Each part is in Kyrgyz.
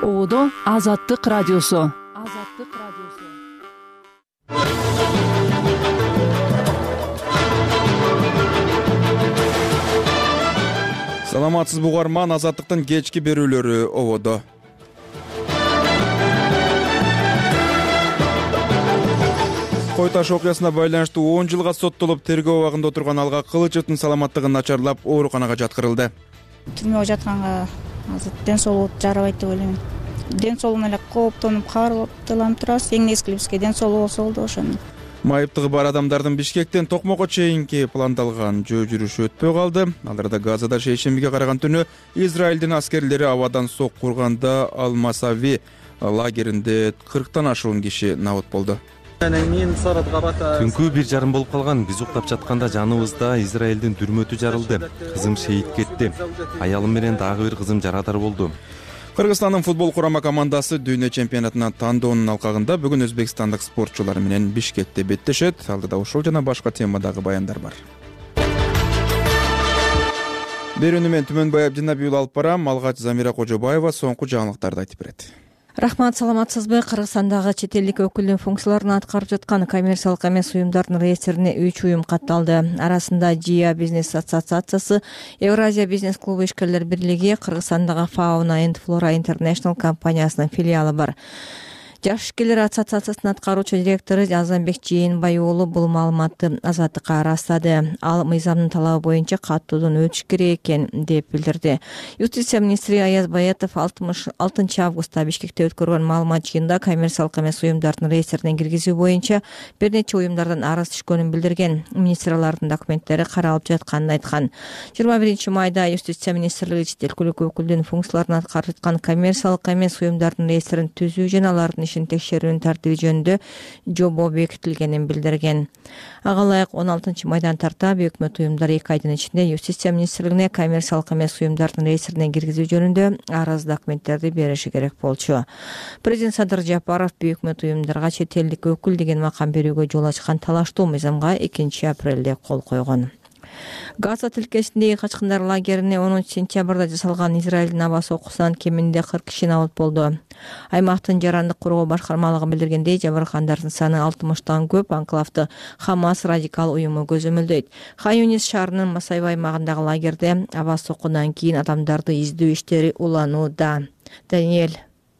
Оодо Азаттык радиосу. Саламатсызбы угарман, Азаттыктын кечки берүүлөрү ободо. Кой таш окуясына байланыштуу 10 жылга соттолуп тергөө абагында отурган Алга Кылычевдин саламаттыгы начарлап ооруканага жаткырылды. Түрмөгө жатканга азыр ден соолугу жарабайт деп ойлойм. Ден соолугуна эле кооптонуп каарылып турабыз. Эң негизги бизге ден соолугу болсо болду ошону. Майыптыгы бар адамдардын Бишкектен Токмокко чейинки пландалган жөө жүрүшү өтпөй калды. Аларда Газада шейшембиге караган түнү Израилдин аскерлери абадан сок курганда Ал-Масави лагеринде 40тан ашуун киши набыт болду. Түнкү 1:30 болуп калган. Биз уктап жатканда жаныбызда Израилдин дүрмөтү жарылды. Кызым шейит кетти. Аялым менен дагы бир кызым жарадар болду. Кыргызстандын футбол курама командасы дүйнө чемпионатына тандоонун алкагында бүгүн өзбекстандык спортчулар менен Бишкекте беттешет. Алдыда ушул жана башка темадагы баяндар бар. Берүүнү мен Түмөнбай Абдинабиул алып барам. Малгач Замира Кожобаева соңку жаңылыктарды айтып берет. Рахмат, саламатсызбы? Кыргызстандагы чет элдик өкүлдүн функцияларын аткарып жаткан коммерциялык эмес уюмдардын реестрине 3 уюм катталды. Арасында ЖИА бизнес ассоциациясы, Евразия бизнес клубу ишкерлер бирлиги, Кыргызстандагы Fauna and Flora International компаниясынын филиалы бар. Жаш ишкерлер ассоциациясынын аткаруучу директору Азамбек Жээнбай уулу бул маалыматты Азаттыкка ырастады. Ал мыйзамдын талабы боюнча каттоодон өтүш керек экен деп билдирди. Юстиция министри Аяз Баятов 6 августта Бишкекте өткөргөн маалымат жыйынында коммерциялык эмес уюмдардын реестрине киргизүү боюнча бир нече уюмдардан арыз түшкөнүн билдирген. Министр алардын документтери каралып жатканын айткан. 21 майда Юстиция министрлиги чет өлкөлүк өкүлдүн функцияларын аткарып жаткан коммерциялык эмес уюмдардын реестрин түзүү жана алардын текшерүүнүн тартиби жөнүндө жобо бекитилгенин билдирген. Ага ылайык 16 майдан тарта өкмөт уюмдары 2 айдын ичинде Юстиция министрлигине коммерциялык эмес уюмдардын реестрине киргизүү жөнүндө арыз документтерди бериши керек болчу. Президент Садыр Жапаров өкмөт уюмдарга чет элдик өкүл деген макам берүүгө жол ачкан талаштуу мыйзамга 2 апрелде кол койгон. Газа тилкесиндеги качкындар лагерине 10 сентябрда жасалган Израилдин аба сокусунан кеминде 40 киши набыт болду. Аймактын жарандык коргоо башкармалыгы билдиргендей, жабыркандардын саны 60тан көп. Анклавды Хамас радикал уюму көзөмөлдөйт. Хан-Юнис шаарынын Масайбы аймагындагы лагерде аба сокунан кийин адамдарды издөө иштери уланууда. Даниэль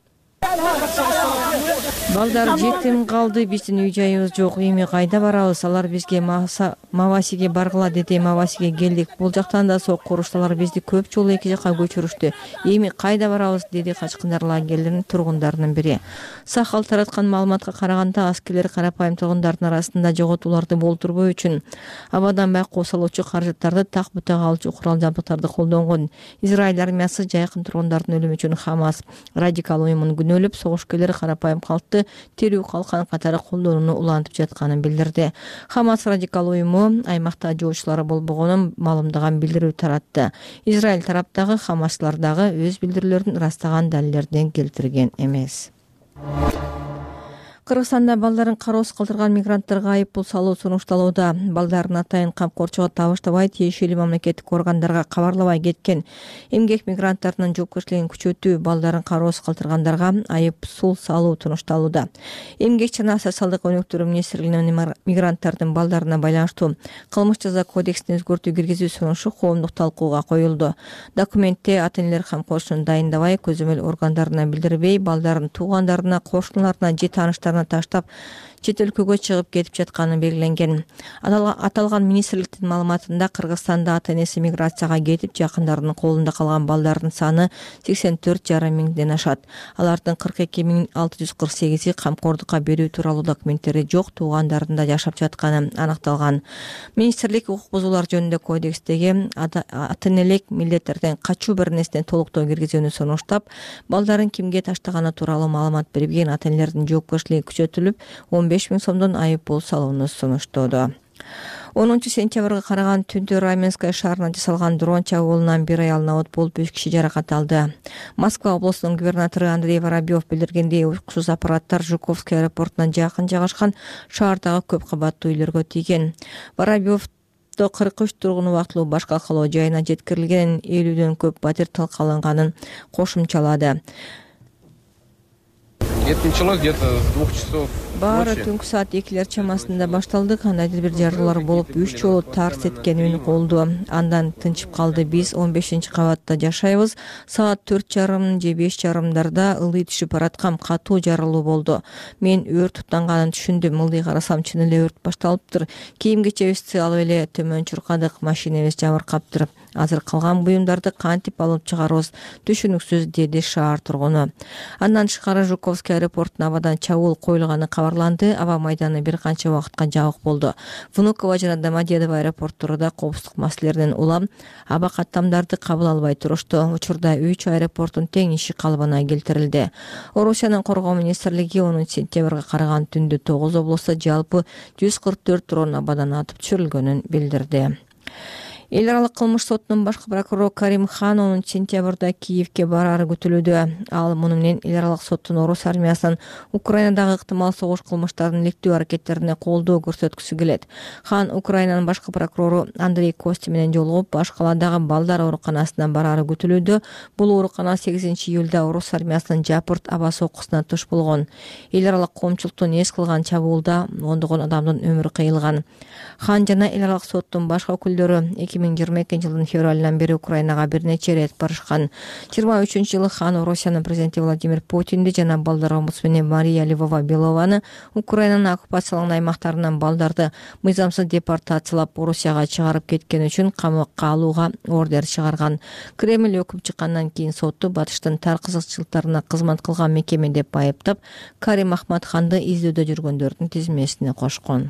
Балдар жетим калды, биздин үй жайыбыз жок, эми кайда барабыз? Алар бизге Мавасиге баргыла деди, Мавасиге келдик. Бул жактан да сок курушталар бизди көп жолу эки жакка көчүрүштү. Эми кайда барабыз деди качкындар лагерлеринин тургундарынын бири. Сахал тараткан маалыматка караганда, аскерлер карапайым тургундардын арасында жоготууларды болтурбоо үчүн абадан байкоо салуучу каражаттарды так бутага алчу курал жабдыктарды колдонгон. Израиль армиясы жайкын тургундардын өлүмү үчүн Хамас радикал уюмун күнөөлөп, согушкерлер карапайым калкты терүү калкан катары колдонууну улантып жатканын билдирди. Хамас радикал уюму аймакта жоочулары болбогонун маалымдаган билдирүү таратты. Израиль тараптагы Хамаслар дагы өз билдирүүлөрүн ырастаган далилдерден келтирген эмес. Кыргызстанда балдарын кароосуз калтырган мигранттарга айып пул салуу сунушталууда. Балдарын атайын камкорчуга табыштабай, тиешелүү мамлекеттик органдарга кабарлабай кеткен эмгек мигранттарынын жоопкерчилигин күчөтүү, балдарын кароосуз калтыргандарга айып пул салуу сунушталууда. Эмгек жана социалдык өнүктүрүү министрлигинин мигранттардын балдарына байланыштуу кылмыш жаза кодексине өзгөртүү киргизүү сунушу коомдук талкууга коюлду. Документте ата-энелер камкорчуну дайындабай, көзөмөл органдарына билдирбей, балдарын туугандарына, кошуналарына же тааныштарына таштап чет өлкөгө чыгып кетип жатканы белгиленген. Аталган министрликтин маалыматында Кыргызстанда ата-энеси миграцияга кетип, жакындарынын колунда калган балдардын саны 84,5 миңден ашат. Алардын 42,648-и камкордукка берүү тууралуу документтери жок, туугандарында жашап жатканы аныкталган. Министрлик укук бузуулар жөнүндө кодекстеги ата-энелик милдеттерден качуу бир нерсени толуктоо киргизүүнү сунуштап, балдарын кимге таштаганы тууралуу маалымат бербеген ата-энелердин жоопкерчилиги күчөтүлүп, 15 миң сомдон айып пул салууну сунуштоодо. 10 сентябрга караган түндө Раменская шаарына жасалган дрон чабуулунан бир аял набыт болуп, 3 киши жаракат алды. Москва облусунун губернатору Андрей Воробьев билдиргендей, уксуз аппараттар Жуковский аэропортуна жакын жайгашкан шаардагы көп кабаттуу үйлөргө тийген. Воробьев 43 тургуну убактылуу башка калоо жайына жеткирилген, 50дөн көп батир талкаланганын кошумчалады. Это началось где-то с 2 часов. Баары түнкү саат 2 чамасында башталды. Кандайдыр бир жарылуулар болуп, 3 жолу тарс эткен үн колду. Андан тынчып калды. Биз 15-кабатта жашайбыз. Саат 4:30 же 5:30 ылдый түшүп бараткан катуу жарылуу болду. Мен өрт туттанганын түшүндүм. Ылдый карасам чын эле өрт башталыптыр. Кийим кечебизди алып эле төмөн чуркадык, машинебиз жабыркаптыр. Азыр калган буюмдарды кантип алып чыгарабыз түшүнүксүз, деди шаар тургуну. Андан тышкары Жуковский аэропортуна абадан чабуул коюлганы кабарланды. Аба майданы бир канча убакытка жабык болду. Внуково жана Домодедово аэропорттары да коопсуздук маселелеринен улам аба каттамдарды кабыл албай турушту. Учурда 3 аэропорттун тең иши калыбына келтирилди. Орусиянын коргоо министрлиги 10 сентябрга караган түндө 9 облустта жалпы 144 дрон абадан атып түшүрүлгөнүн билдирди. Эл аралык кылмыш сотунун башкы прокурору Карим Хан 10 сентябрда Киевке барары күтүлүүдө. Ал муну менен эл аралык соттун орус армиясынын Украинадагы ыктымал согуш кылмыштарын иликтөө аракеттерине колдоо көрсөткүсү келет. Хан Украинанын башкы прокурору Андрей Костин менен жолугуп, баш каладагы балдар ооруканасына барары күтүлүүдө. Бул оорукана 8 июлда орус армиясынын жапырт аба соккусуна туш болгон. Эл аралык коомчулуктун эс кылган чабуулда ондогон адамдын өмүрү кыйылган. Хан жана эл аралык соттун башка өкүлдөрү 2022 жылдын февралынан бери Украинага бир нече рет барышкан. 23-жылы Хан Россиянын президенти Владимир Путинди жана балдар омбудсмени Мария Львова-Белованы Украинанын оккупацияланган аймактарынан балдарды мыйзамсыз депортациялап Орусияга чыгарып кеткен үчүн камакка алууга ордер чыгарган. Кремль өкүм чыккандан кийин сотту батыштын тар кызыкчылыктарына кызмат кылган мекеме деп айыптап, Карим Ахматханды издөөдө жүргөндөрдүн тизмесине кошкон.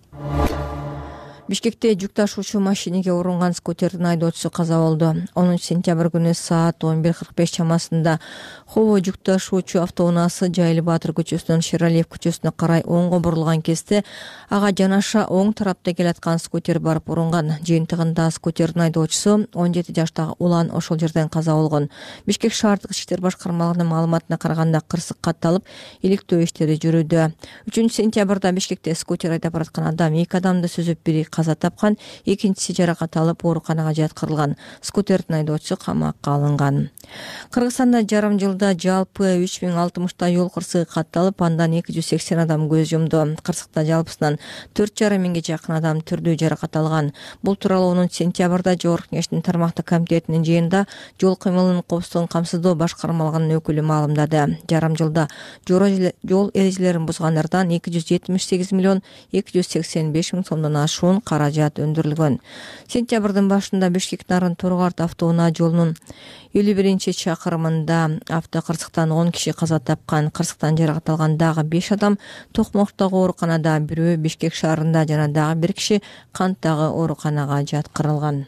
Бишкекте жүк ташуучу машинеге урунган скутердин айдоочусу каза болду. 10 сентябрь күнү саат 11:45 чамасында Хово жүк ташуучу автоунаасы Жайыл Баатыр көчөсүнөн Шералиев көчөсүнө карай оңго бурулган кезде ага жанаша оң тарапта келаткан скутер барып урунган. Жыйынтыгында скутердин айдоочусу 17 жаштагы улан ошол жерден каза болгон. Бишкек шаардык ички иштер башкармалыгынын маалыматына караганда кырсык катталып, иликтөө иштери жүрүүдө. 3 сентябрда Бишкекте скутер айдап бараткан адам 2 адамды сүзүп, бири каза тапкан, экинчиси жаракат алып ооруканага жаткырылган. Скутердин айдоочусу камакка алынган. Кыргызстанда жарым жылда жалпы 3060 жол кырсыгы катталып, андан 280 адам көз жумду. Кырсыкта жалпысынан 4,5 миңге жакын адам түрдүү жаракат алган. Бул тууралуу 10 сентябрда Жогорку Кеңештин тармактык комитетинин жыйынында жол кыймылынын коопсуздугун камсыздоо башкармалыгынын өкүлү маалымдады. Жарым жылда жол эрежелерин бузгандардан 278 миллион 285 миң сомдон ашуун каражат өндүрүлгөн. Сентябрдын башында Бишкек Нарын Торгарт автоунаа жолунун 51-чакырымында автокырсыктан 10 киши каза тапкан. Кырсыктан жаракат алган дагы 5 адам Токмоктогу ооруканада, бирөө Бишкек шаарында жана дагы 1 киши Канттагы ооруканага жаткырылган.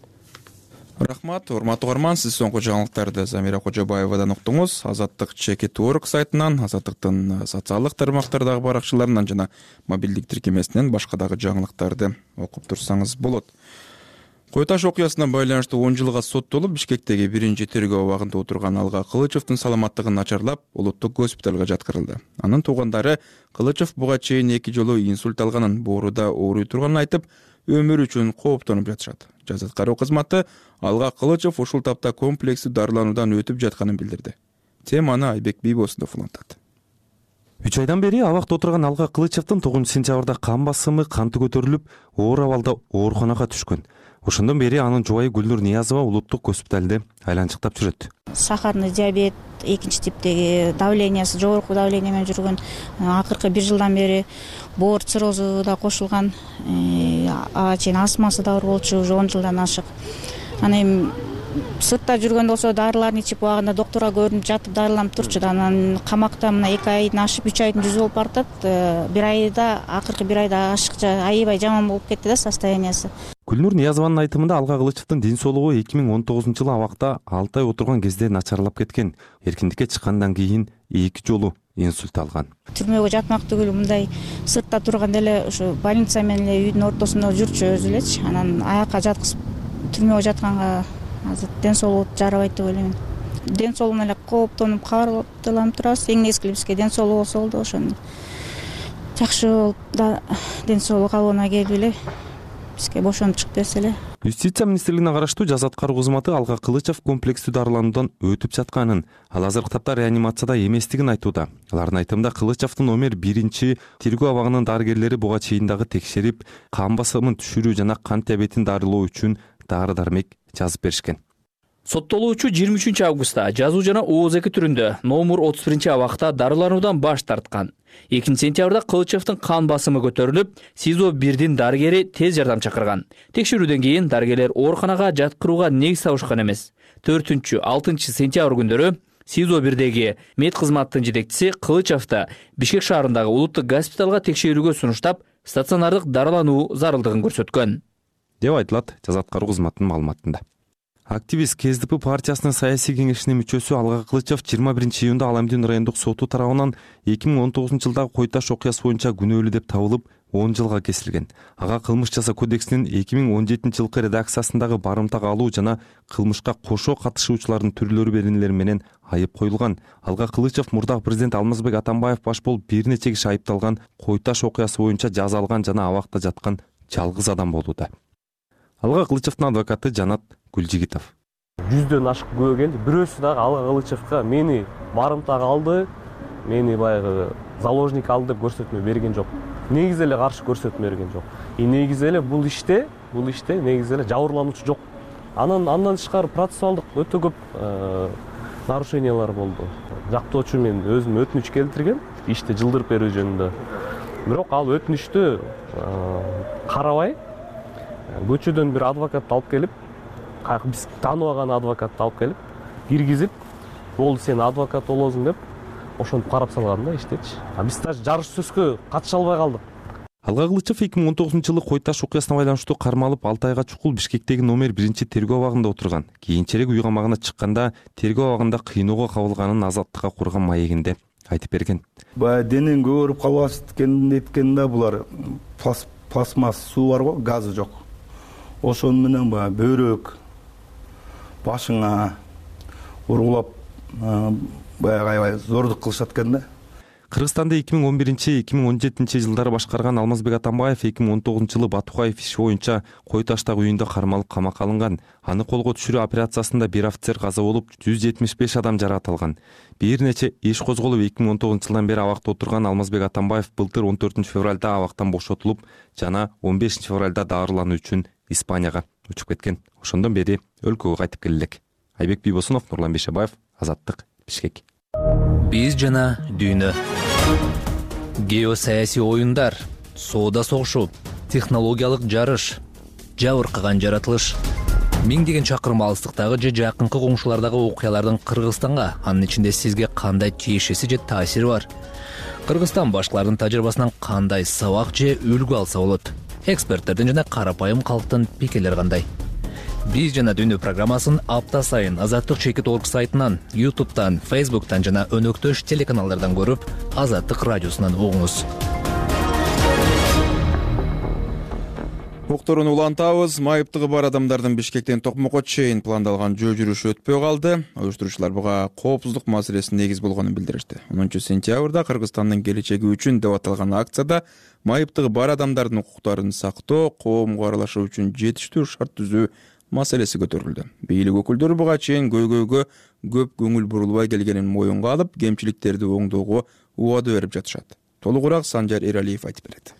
Рахмат, урматтуу угарман, сиз соңку жаңылыктарды Замира Кожобаевадан уктуңуз. Азаттык чекит орг сайтынан, Азаттыктын социалдык тармактардагы баракчаларынан жана мобилдик тиркемесинен башка дагы жаңылыктарды окуп турсаңыз болот. Кой Таш окуясына байланыштуу 10 жылга соттолуп, Бишкектеги 1-чи тергөө абагында отурган Алга Кылычевдин саламаттыгын начарлап, улуттук госпиталга жаткырылды. Анын туугандары Кылычев буга чейин 2 жолу инсульт алганын, бооруда ооруй турганын айтып, өмүрү үчүн кооптонуп жатышат. Жаза аткаруу кызматы Алга Кылычев ушул тапта комплекстүү дарылануудан өтүп жатканын билдирди. Теманы Айбек Бийбосунов улантат. 3 айдан бери абакта отурган Алга Кылычевдин 9 сентябрда кан басымы канты көтөрүлүп, оор абалда ооруканага түшкөн. Ошондон бери анын жубайы Гүлнур Ниязова улуттук госпиталде айланчыктап жүрөт. Сахарный диабет, экинчи типтеги давлениясы жогорку давление менен жүргөн. Акыркы 1 жылдан бери боор циррозу да кошулган. Чейин астмасы да бар болчу, уже 10 жылдан ашык. Анан сыртта жүргөндө болсо дарыларын ичип убагында доктурга көрүнүп жатып дарыланып турчу. Анан камакта мына 2 айдын ашып 3 айдын жүзү болуп баратат. 1 айда, акыркы 1 айда ашыкча аябай жаман болуп кетти да состояниясы. Гүлнур Ниязованын айтымында Алга Кылычевдин ден соолугу 2019 жылы абакта 6 ай отурган кезде начарлап кеткен. Эркиндикке чыккандан кийин 2 жолу инсульт алган. Түрмөгө жатмак түгүл мындай сыртта турганда эле ушу больница менен эле үйдүн ортосунда жүрчү өзү элечи. Анан аякка жаткызып түрмөгө жатканга азыр ден соолугу жарабайт деп ойлойм. Ден соолугуна эле кооптонуп кабарлап турабыз. Эң нечкеси бизге ден соолугу болсо болду, ошону жакшы болуп да ден соолук алыбына келип эле бизге бошонуп чыгып берсе эле. Юстиция министрлигине караштуу жаз аткаруу кызматы Алга Кылычев комплекстүү дарылануудан өтүп жатканын, ал азыркы тапта реанимацияда эместигин айтууда. Алардын айтымында Кылычевдин номер 1 тергөө абагынын дарыгерлери буга чейин дагы текшерип, кан басымын түшүрүү жана кант диабетин дарылоо үчүн дары-дармек жазып беришкен. Соттолуучу 23 августта жазуу жана ооз-2 түрүндө номер 31 абакта дарылануудан баш тарткан. 2 сентябрда Кылычевдин кан басымы көтөрүлүп, СИЗО 1дин дарыгери тез жардам чакырган. Текшерүүдөн кийин дарыгерлер ооруканага жаткырууга негиз табышкан эмес. 4-6 сентябрь күндөрү СИЗО 1деги мед кызматтын жетекчиси Кылычевди Бишкек шаарындагы улуттук госпиталга текшерүүгө сунуштап, стационардык дарылануу зарылдыгын көрсөткөн деп айтылат жаз аткаруу кызматынын маалыматында. Активист КСДП партиясынын саясий кеңешинин мүчөсү Алга Кылычев 21 июнда Ала Эмдин райондук соту тарабынан 2019-жылдагы Кой Таш окуясы боюнча күнөөлүү деп табылып 10 жылга кесилген. Ага кылмыш жаза кодексинин 2017-жылкы редакциясындагы барымтага алуу жана кылмышка кошо катышуучулардын түрлөрү беренелери менен айып коюлган. Алга Кылычев мурдагы президент Алмазбек Атамбаев баш болуп бир нече киши айыпталган Кой Таш окуясы боюнча жаза алган жана абакта жаткан жалгыз адам болууда. Алга Кылычевдин адвокаты Жанат Гүлжигитов. 100дөн ашык күбө келди. Бирөөсү дагы Алга Кылычевга мени барымтага алды, мени баягы заложник алды деп көрсөтмө берген жок. Негизи эле каршы көрсөтмө берген жок. Негизи эле бул иште негизи эле жабырлануучу жок. Андан тышкары процессуалдык өтө көп нарушениялар болду. Жактоочу мен өзүм өтүнүч келтиргем ишти жылдырып берүү жөнүндө. Бирок ал өтүнүчтү карабай көчөдөн бир адвокатты алып келип, биз тааныбаган адвокатты алып келип, киргизип, болду сен адвокат болосуң деп, ошентип карап салган да иштечи. Биз даже жарыш сөзгө катыша албай калдык. Алга Кылычев 2019-жылы Кой Таш окуясына байланыштуу кармалып 6 айга чукул Бишкектеги номер 1 тергөө абагында отурган. Кийинчерээк үй камагына чыкканда тергөө абагында кыйноого кабылганын азаттыкка курган маегинде айтып берген. Баягы денең көөрүп калбасын деткенде булар пластмасс суу бар го, газы жок. Ошон менен баягы бөйрөк башыңа ургулап баягы аябай зордук кылышат экен да. Кыргызстанды 2011-2017 жылдары башкарган Алмазбек Атамбаев 2019-жылы Батукаев иши боюнча Кой Таштагы үйүндө кармалып камакка алынган. Аны колго түшүрүү операциясында бир офицер каза болуп, 175 адам жаракат алган. Бир нече иш козголуп 2019-жылдан бери абакта отурган Алмазбек Атамбаев былтыр 14 февралда абактан бошотулуп, жана 15 февралда дарылануу үчүн Испанияга учуп кеткен. Ошондон бери өлкөгө кайтып келе элек. Айбек Бийбосунов, Нурлан Бейшебаев, Азаттык, Бишкек. Биз жана дүйнө. Геосаясий оюндар, соода согушу, технологиялык жарыш, жабыркаган жаратылыш. Миңдеген чакырым алыстыктагы же жакынкы коңшулардагы окуялардын Кыргызстанга, анын ичинде сизге кандай тиешеси же таасири бар? Кыргызстан башкалардын тажрыйбасынан кандай сабак же үлгү алса болот? Эксперттердин жана карапайым калктын пикирлери кандай? Биз жана дүйнө программасын апта сайын Азаттык.org сайтынан, YouTube'тан, Facebook'тан жана өнөктөш телеканалдардан көрүп, Азаттык радиосунан угуңуз. Уктуруну улантабыз. Майыптыгы бар адамдардын Бишкектен Токмокко чейин пландалган жөө жүрүшү өтпөй калды. Уюштуруучулар буга коопсуздук маселеси негиз болгонун билдиришти. 10 сентябрда Кыргызстандын келечеги үчүн деп аталган акцияда майыптыгы бар адамдардын укуктарын сактоо, коомго аралашуу үчүн жетиштүү шарт түзүү маселеси көтөрүлдү. Бийлик өкүлдөрү буга чейин көйгөйгө көп көңүл бурулбай келгенин моюнга алып, кемчиликтерди оңдоого убада берип жатышат. Толугураак Санжар Эралиев айтып берет.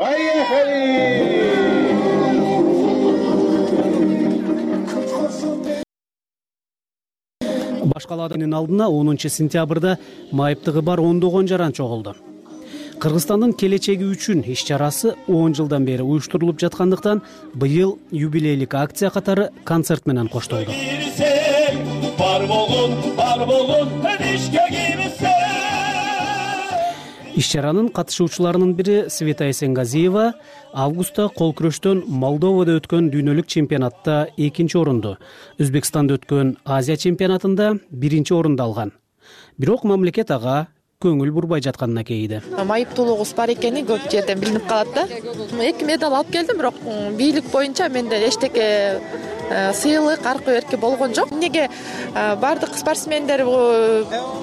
Башкалаадын алдына 10 сентябрда майыптыгы бар ондогон жаран чогулду. Кыргызстандын келечеги үчүн иш чарасы 10 жылдан бери уюштурулуп жаткандыктан быйыл юбилейлик акция катары концерт менен коштолду. Иш чаранын катышуучуларынын бири Света Эсенгазиева августта кол күрөштөн Молдовада өткөн дүйнөлүк чемпионатта 2-чи орунду, Өзбекстанда өткөн Азия чемпионатында 1-чи орунду алган. Бирок мамлекет ага көңүл бурбай жатканына кейиди. Майыптуулугубуз бар экени көп жерден билинип калат да. 2 медаль алып келдим, бирок бийлик боюнча менде эчтеке сыйлык, аркы берки болгон жок. Эмнеге бардык спортсмендер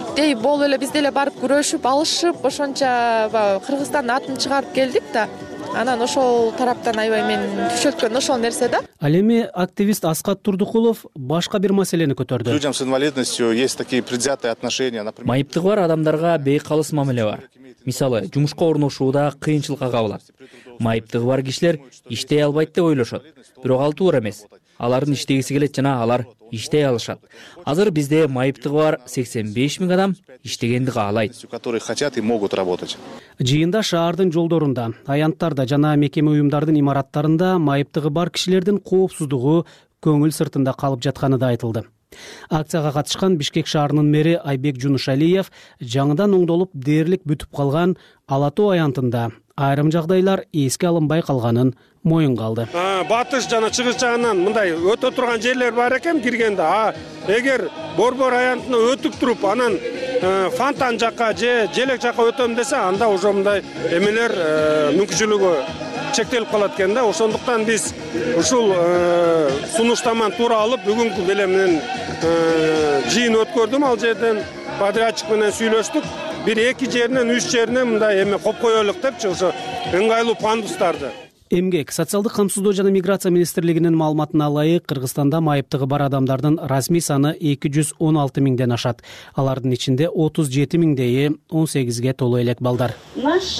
болуп эле биз деле барып күрөшүп, алышып, ошончо Кыргызстандын атын чыгарып келдик да. анан ошол тараптан аябай мени күчөлткөн ошол нерсе да. Ал эми активист Аскат Турдукулов башка бир маселени көтөрдү. Людям с инвалидностью есть такие предвзятые отношения. Майыптыгы бар адамдарга бейкалыс мамиле бар. Мисалы, жумушка орношууда кыйынчылыкка кабылат. Майыптыгы бар кишилер иштей албайт деп ойлошот. Бирок ал туура эмес. Алардын иштегиси келет жана алар иштей алышат. Азыр бизде майыптыгы бар 85 000 адам иштегенди каалайт. Которые хотят и могут работать. Жыйында шаардын жолдорунда, аянттарда жана мекеме уюмдардын имараттарында майыптыгы бар кишилердин коопсуздугу көңүл сыртында калып жатканы да айтылды. Акцияга катышкан Бишкек шаарынын мэри Айбек Жунушалиев жаңыдан оңдолуп дээрлик бүтүп калган Ала Тоо аянтында айрым жагдайлар эске алынбай калганын моюнга алды. Батыш жана чыгыш жагынан мындай өтө турган жерлер бар экен киргенде. Эгер Борбор аянтына өтүп туруп, анан Фонтан жакка же Желек жакка өтөм десе, анда уже мындай эмелер мүмкүнчүлүгү чектелип калат экен да. Ошондуктан биз ушул сунуштаманы туура алып, бүгүнкү белем менен жыйын өткөрдүм ал жерден, подрядчик менен сүйлөштүк. Бир эки жеринен, үч жеринен мындай эме коп коелук депчи, ошо ыңгайлуу пандустарды. Эмгек, социалдык камсыздоо жана миграция министрлигинин маалыматына ылайык, Кыргызстанда майыптыгы бар адамдардын расмий саны 216 000ден ашат. Алардын ичинде 37 000 18ге толуу элек балдар. Наш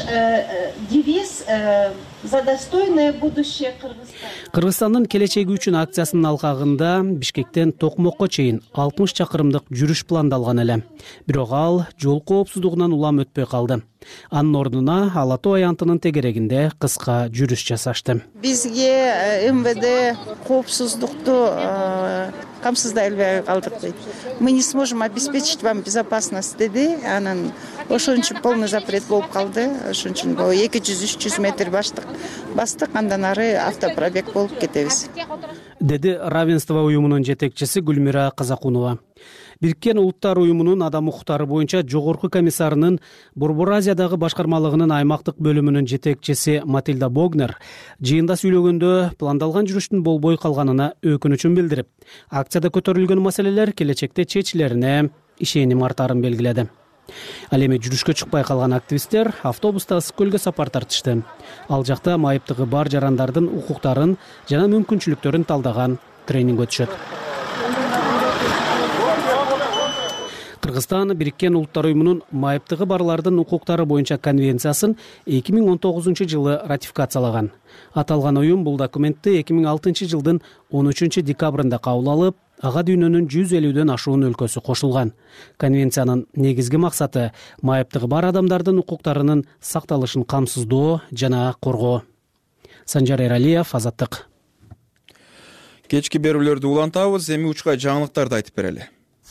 девиз за достойное будущее Кыргызстана. Кыргызстандын келечеги үчүн акциясынын алкагында Бишкектен Токмокко чейин 60 чакырымдык жүрүш пландалган эле. Бирок ал жол коопсуздугунан улам өтпөй калды. Анын ордуна Ала Тоо аянтынын тегерегинде кыска жүрүш жасашты. Бизге МВД коопсуздукту камсыздай албай калдык дейт. Мы не сможем обеспечить вам безопасность деди. Анан ошон үчүн полный запрет болуп калды. Ошон үчүн 200-300 метр бастык, андан ары автопробег болуп кетебиз. Деди Равенство уюмунун жетекчиси Гүлмира Казакунова. Бириккен Улуттар уюмунун адам укуктары боюнча жогорку комиссарынын Борбор Азиядагы башкармалыгынын аймактык бөлүмүнүн жетекчиси Матильда Богнер жыйында сүйлөгөндө пландалган жүрүштүн болбой калганына өкүнүчүн билдирип, акцияда көтөрүлгөн маселелер келечекте чечилерине ишеним артарын белгиледи. Ал эми жүрүшкө чыкпай калган активисттер автобуста Ысык көлгө сапар тартышты. Ал жакта майыптыгы бар жарандардын укуктарын жана мүмкүнчүлүктөрүн талдаган тренинг өтүшөт. Кыргызстан Бириккен Улуттар уюмунун майыптыгы барлардын укуктары боюнча конвенциясын 2019 жылы ратификациялаган. Аталган уюм бул документти 2006 жылдын 13 декабрында кабыл алып, ага дүйнөнүн 150ден ашуун өлкөсү кошулган. Конвенциянын негизги максаты майыптыгы бар адамдардын укуктарынын сакталышын камсыздоо жана коргоо. Санжар Эралиев, Азаттык. Кечки берүүлөрдү улантабыз, эми учка жаңылыктарды айтып берели.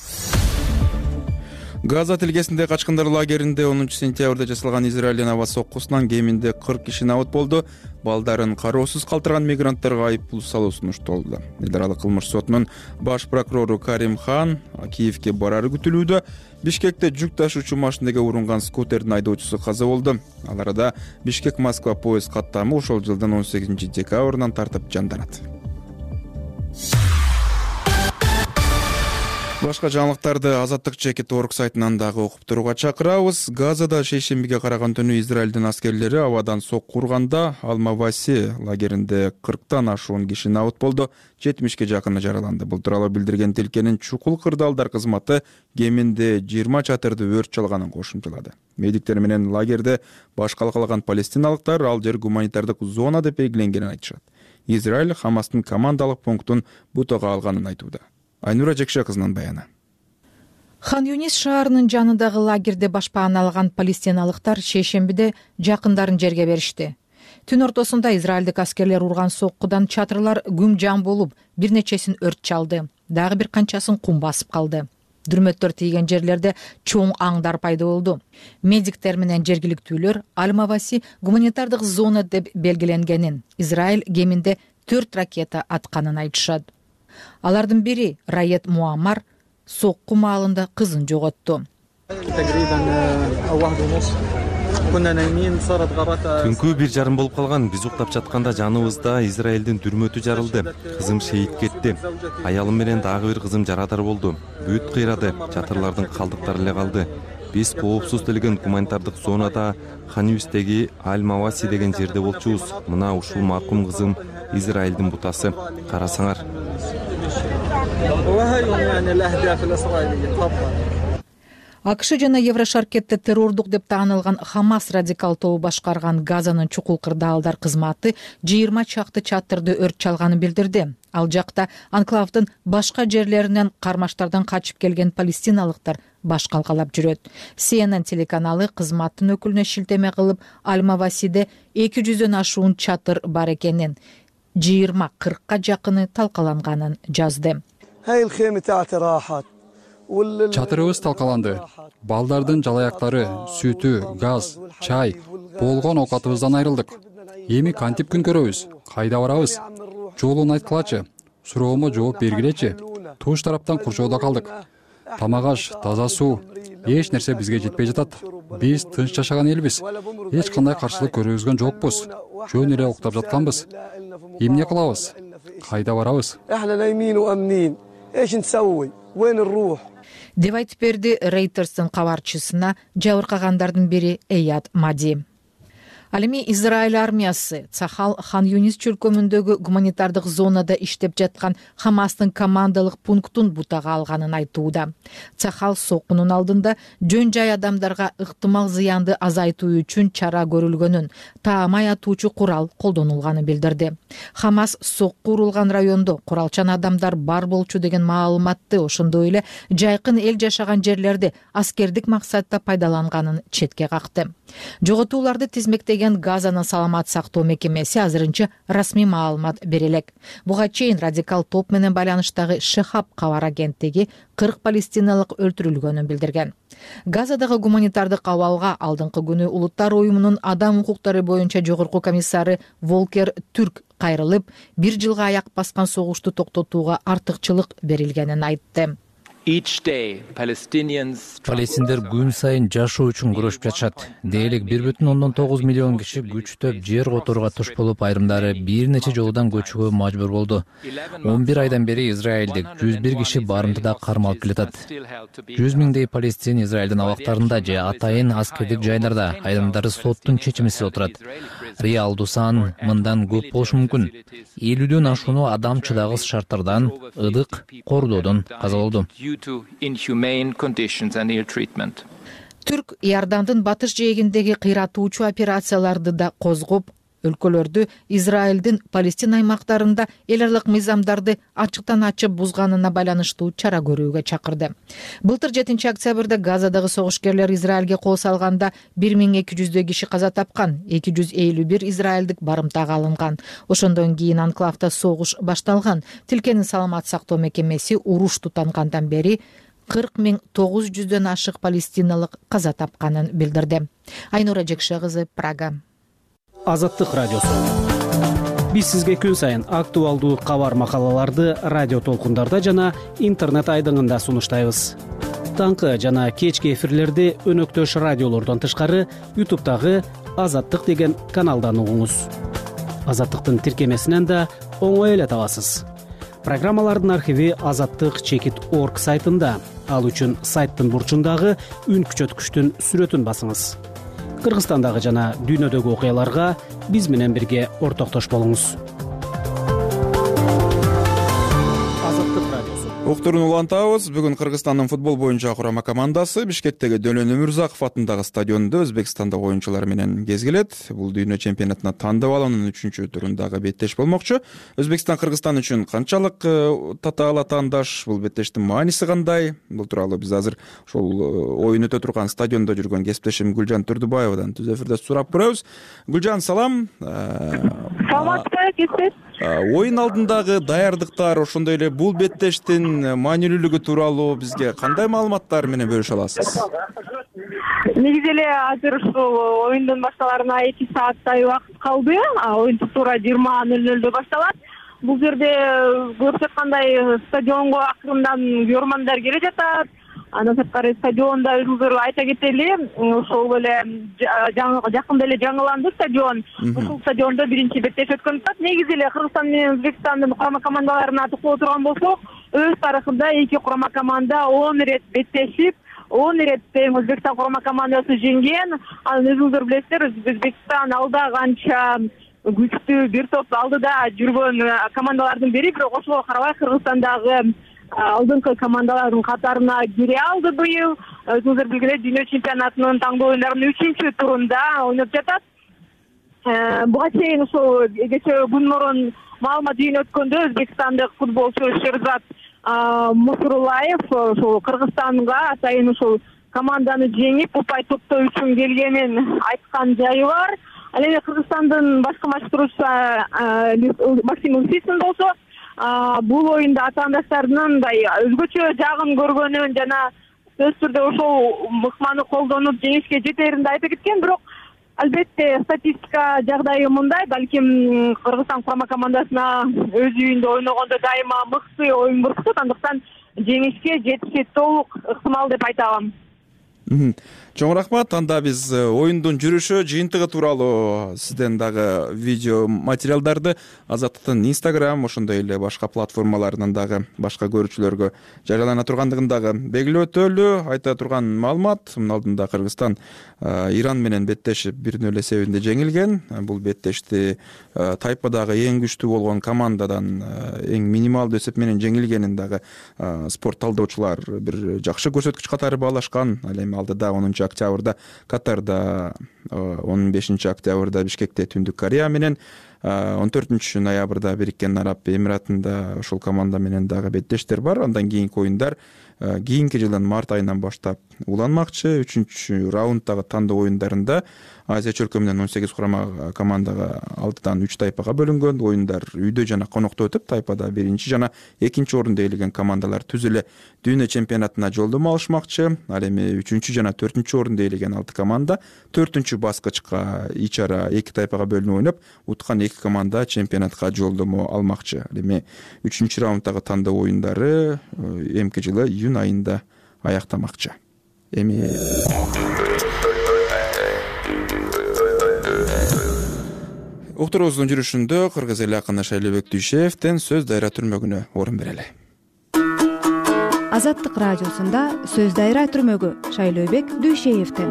Газа тилгесинде качкындар лагеринде 10 сентябрда жасалган Израилдин аба соккусунан кеминде 40 киши набыт болду. Балдарын кароосуз калтырган мигранттарга айыппул салуу сунушталды. Эл аралык кылмыш сотунун баш прокурору Карим Хан Киевге барары күтүлүүдө. Бишкекте жүк ташуучу машинеге урунган скутердин айдоочусу каза болду. Ал арада Бишкек-Москва поезд каттамы ошол жылдын 18 декабрынан тартып жанданат. Башка жаңылыктарды Азаттык Чекит.org сайтынан дагы окуп турууга чакырабыз. Газада шейшембиге караган түнү Израилдин аскерлери абадан сокку урганда Алмаваси лагеринде 40тан ашуун киши набыт болду, 70ке жакыны жараланды. Бул тууралуу билдирген Тилкенин чукул кырдаалдар кызматы кеминде 20 чатырды өрт чалганын кошумчалады. Медиктер менен лагерде баш калкалаган палестиналыктар ал жер гуманитардык зона деп белгиленгенин айтышат. Израиль Хамастын командалык пунктун бутага алганын айтууда. Айнура Жекше кызынын баяны. Хан Юнис шаарынын жанындагы лагерде башпаан алган палестиналыктар шейшембиде жакындарын жерге беришти. Түн ортосунда израилдик аскерлер урган соккудан чатырлар күм жан болуп, бир нечесин өрт чалды. Дагы бир канчасын кум басып калды. Дүрмөттөр тийген жерлерде чоң аңдар пайда болду. Медиктер менен жергиликтүүлөр Алмаваси гуманитардык зона деп белгиленгенин, Израиль кеминде 4 ракета атканын айтышат. Алардын бири Райет Муаммар сокку маалында кызын жоготту. Түнкү 1:30 болуп калган. Биз уктап жатканда жаныбызда Израилдин дүрмөтү жарылды. Кызым шейит кетти. Аялым менен дагы бир кызым жарадар болду. Бүт кыйрады. Чатырлардын калдыктары эле калды. Биз коопсуз делген гуманитардык зонада Хан-Юнистеги Аль-Маваси деген жерде болчубуз. Мына ушул маркум кызым Израилдин бутасы. Карасаңар. АКШ жана Еврошаркетте террордук деп таанылган Хамас радикал тобу башкарган Газанын чукул кырдаалдар кызматы 20 чакты чатырды өрт чалганын билдирди. Ал жакта анклавдын башка жерлеринен кармаштардан качып келген палестиналыктар баш калкалап жүрөт. CNN телеканалы кызматтын өкүлүнө шилтеме кылып, Аль-Мавасиде 200дөн ашуун чатыр бар экенин, 20-40ка жакыны талкаланганын жазды. Чатырыбыз талкаланды. Балдардын жалаяктары, сүтү, газ, чай, болгон оокатыбыздан айрылдык. Эми кантип күн көрөбүз? Кайда барабыз? Жолун айткылачы. Суроомо жооп бергилечи. Туш тараптан курчоодо калдык. Тамак аш, таза суу, эч нерсе бизге жетпей жатат. Биз тынч жашаган элбиз. Эч кандай каршылык көргөзгөн жокпуз. Жөн эле уктап жатканбыз. Эмне кылабыз? Кайда барабыз? деп айтып берди Рейтерстин кабарчысына жабыркагандардын бири Эйад Мади. Ал эми Израиль армиясы Цахал Хан-Юнис чөлкөмүндөгү гуманитардык зонада иштеп жаткан Хамастын командалык пунктун бутага алганын айтууда. Цахал соккунун алдында жөн жай адамдарга ыктымал зыянды азайтуу үчүн чара көрүлгөнүн, таамай атуучу курал колдонулганын билдирди. Хамас сокку урулган райондо куралчан адамдар бар болчу деген маалыматты, ошондой эле жайкын эл жашаган жерлерди аскердик максатта пайдаланганын четке какты. Жоготууларды тизмектеген Газанын саламат сактоо мекемеси азырынча расмий маалымат бере элек. Буга чейин радикал топ менен байланыштагы Шехаб кабар агенттиги 40 палестиналык өлтүрүлгөнүн билдирген. Газадагы гуманитардык абалга алдыңкы күнү Улуттар уюмунун адам укуктары боюнча жогорку комиссары Волкер Түрк кайрылып, 1 жылга аяк баскан согушту токтотууга артыкчылык берилгенин айтты. Палестиндер күн сайын жашоо үчүн күрөшүп жатышат. Дейлик 1,9 миллион киши күчтөп жер которууга туш болуп, айрымдары бир нече жолудан көчүүгө мажбур болду. 11 айдан бери Израилдик 101 киши барымтыда кармалып келатат. 100 миңдей палестин Израилдин абактарында же атайын аскердик жайларда, айрымдары соттун чечимисиз отурат. Реалдуу сан мындан көп болушу мүмкүн. 50дөн ашууну адам чыдагыс шарттардан, ыдык, кордоодон каза болду. Түрк Иордандын батыш жээгиндеги кыйратуучу операцияларды да козгоп, өлкөлөрдү Израилдин Палестина аймактарында эл аралык мыйзамдарды ачыктан ачып бузганына байланыштуу чара көрүүгө чакырды. Былтыр 7 октябрда Газадагы согушкерлер Израилге кол салганда 1200 киши каза тапкан, 251 израилдик барымтага алынган. Ошондон кийин анклавда согуш башталган. Тилкенин саламат сактоо мекемеси уруш тутангандан бери 40,900дөн ашык палестиналык каза тапканын билдирди. Айнура Жекше кызы, Прага. Азаттык радиосу. Биз сизге күн сайын актуалдуу кабар макалаларды радио толкундарда жана интернет айдыңында сунуштайбыз. Таңкы жана кечки эфирлерди өнөктөш радиолордон тышкары YouTube'дагы Азаттык деген каналдан угуңуз. Азаттыктын тиркемесинен да оңой эле табасыз. Программалардын архиви azattik.org сайтында. Ал үчүн сайттын бурчундагы үн күчөткүчтүн сүрөтүн басыңыз. Кыргызстандагы жана дүйнөдөгү окуяларга биз менен бирге ортоктош болуңуз. Уктурун улантабыз. Бүгүн Кыргызстандын футбол боюнча курама командасы Бишкектеги Дөлөн Өмүрзаков атындагы стадиондо Өзбекстандык оюнчулар менен кезгилет. Бул дүйнө чемпионатына тандап алуунун 3-чү турундагы беттеш болмокчу. Өзбекстан Кыргызстан үчүн канчалык татаал атаандаш, бул беттештин мааниси кандай? Бул тууралуу биз азыр ошол оюн өтө турган стадиондо жүргөн кесиптешим Гүлжан Турдубаевадан түз эфирде сурап көрөбүз. Гүлжан, салам. Саламатсызбы, кесиптеш? Оюн алдындагы даярдыктар, ошондой эле бул беттештин маанилүүлүгү тууралуу бизге кандай маалыматтар менен бөлүшө аласыз? Негизи эле азыр ушул оюндун башталарына 2 сааттай убакыт калды. Оюн туура 20:00 башталат. Бул жерде көрүп аткандай стадионго акырындан көрөрмандар келе жатат. Андан сырткары стадионда өзүңүздөр айта кетели, ошол эле жакында эле жаңыланды стадион. Ушул стадиондо биринчи беттеш өткөн атат. Негизи эле Кыргызстан менен Өзбекстандын курама командаларына токтоло турган болсок, өз тарыхында эки курама команда 10 ирет беттешип, он ирет тең Өзбекстан курама командасы жеңген. Анан өзүңүздөр билесиздер, Өзбекстан алда канча күчтүү бир топ алдыда жүргөн командалардын бири, бирок ошого карабай Кыргызстандагы алдыңкы командалардын катарына кире алды быйыл. Өзүңүздөр билгиле, дүйнө чемпионатынын таңдоо оюндарынын 3-чү турунда ойноп жатат. Буга чейин ушул кечээ күн мурун маалымат үйүнө өткөндө өзбекстандык футболчу Шерзат Мусурулаев ушул Кыргызстанга атайын ушул команданы жеңип упай топтоо үчүн келгенин айткан жайы бар. Ал эми Кыргызстандын башкы машыктыруучусу Максим Усисин болсо бул оюнда атаандаштарынын мындай өзгөчө жагын көргөнүн жана сөзсүз түрдө ошол ыкманы колдонуп жеңишке жетерин да айтып кеткен. Бирок албетте статистика жагдайы мындай, балким Кыргызстан курама командасына өз үйүндө ойногондо дайыма мыкты оюн көрсөтөт, андыктан жеңишке жетиши толук ыктымал деп айта алам. Чоң рахмат. Анда биз оюндун жүрүшү, жыйынтыгы тууралуу сизден дагы видео материалдарды Азаттыктын Instagram, ошондой эле башка платформаларынан дагы башка көрүүчүлөргө жарыялана тургандыгын дагы белгилеп өтөлү. Айта турган маалымат, мына алдында Кыргызстан Иран менен беттешип 1-0 эсебинде жеңилген. Бул беттешти тайпадагы эң күчтүү болгон командадан эң минималдуу эсеп менен жеңилгенин дагы спорт талдоочулар бир жакшы көрсөткүч катары баалашкан. Ал эми алдыда 10 октябрда Катарда, 15 октябрда Бишкекте Түндүк Корея менен, 14 ноябрда Бириккен Араб Эмиратында ошол команда менен дагы беттештер бар. Андан кийинки оюндар кийинки жылдын март айынан баштап уланмакчы. 3 раунддагы тандоо оюндарында Азия чөлкөмүнөн 18 курама командага алдыдан 3 тайпага бөлүнгөн. Оюндар үйдө жана конокто өтүп, тайпада 1 жана 2 орунду ээлеген командалар түз эле дүйнө чемпионатына жолдомо алышмакчы. Ал эми 3 жана 4 орунду ээлеген 6 команда 4 баскычка ичара 2 тайпага бөлүнүп ойноп, уткан 2 команда чемпионатка жолдомо алмакчы. Ал эми 3 раунддагы тандоо оюндары эмки жылы июнь айында аяктамакчы. Эми уктуруубуздун жүрүшүндө кыргыз эли акыны Шайлообек Дүйшеевден сөз дайра түрмөгүнө орун берели. Азаттык радиосунда сөз дайра түрмөгү Шайлообек Дүйшеевден.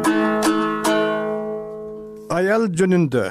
Аял жөнүндө.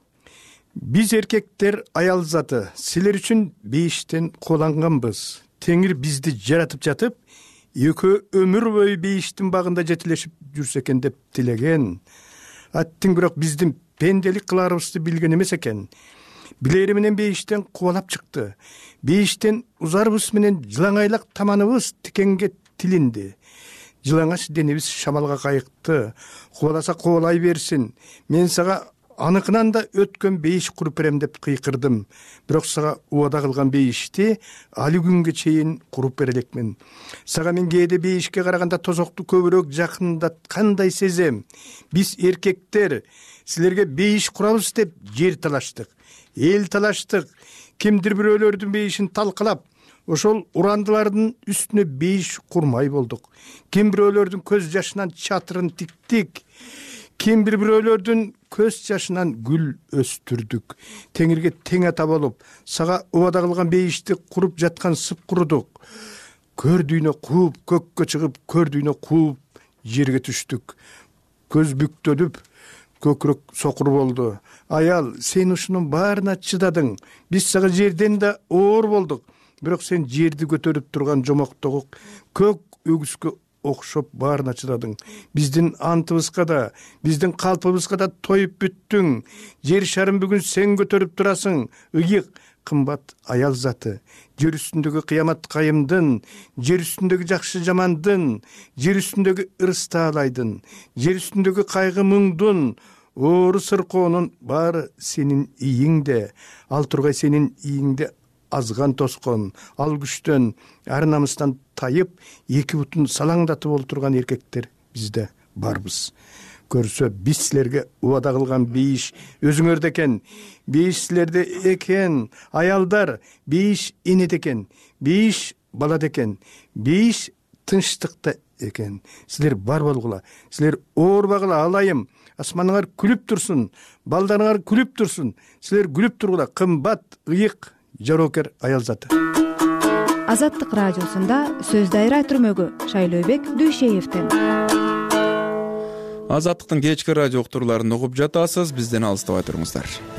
Биз эркектер аял заты, силер үчүн бейиштен кууланганбыз. Теңир бизди жаратып жатып, экөө өмүр бою бейиштин багында жетилешип жүрсө экен деп тилеген. Аттың бирок биздин пенделик кыларыбызды билген эмес экен. Билери менен бейиштен кубалап чыкты. Бейиштен узарыбыз менен жылаңайлак таманыбыз тикенге тилинди. Жылаңач денебиз шамалга кайыкты. Кубаласа кубалай берсин. Мен сага аныкынан да өткөн бейиш куруп берем деп кыйкырдым. Бирок сага убада кылган бейишти али күнгө чейин куруп бере элекмин. Сага мен кээде бейишке караганда тозокту көбүрөөк жакындаткандай сезем. Биз эркектер силерге бейиш курабыз деп жер талаштык, эл талаштык. Кимдир бирөөлөрдүн бейишин талкалап, ошол урандылардын үстүнө бейиш курмай болдук. Ким бирөөлөрдүн көз жашынан чатырын тиктик. Ким бирөөлөрдүн көз жашынан гүл өстүрдүк. Теңирге тең ата болуп, сага убада кылган бейишти куруп жаткан сып курудук. Көр дүйнө кууп, көккө чыгып, көр дүйнө кууп, жерге түштүк. Көз бүктөлүп, көкүрөк сокур болду. Аял, сен ушунун баарына чыдадың. Биз сага жерден да оор болдук. Бирок сен жерди көтөрүп турган жомоктогу көк өгүскө окшоп баарына чыдадың. Биздин антыбызга да, биздин калпыбызга да тоюп бүттүң. Жер шарын бүгүн сен көтөрүп турасың. Ыйык, кымбат аял заты. Жер үстүндөгү кыямат кайымдын, жер үстүндөгү жакшы жамандын, жер үстүндөгү ырыс таалайдын, жер үстүндөгү кайгы муңдун, оору сыркоонун баары сенин ийиңде. Ал тургай сенин ийиңде азган тоскон, ал күчтөн, ар намыстан тайып, эки бутун салаңдатып олтурган эркектер бизде барбыз. Көрсө биз силерге убада кылган бейиш өзүңөрдө экен. Бейиш силерде экен. Аялдар, бейиш энеде экен. Бейиш балада экен. Бейиш тынчтыкта экен. Силер бар болгула. Силер оорбагыла, алайым. Асманыңар күлүп турсун. Балдарыңар күлүп турсун. Силер күлүп тургула. Кымбат, ыйык, жароокер аял заты. Азаттык радиосунда сөз дайра түрмөгү Шайлообек Дүйшеевден. Азаттыктын кечки радио уктурууларын угуп жатасыз, бизден алыстабай туруңуздар.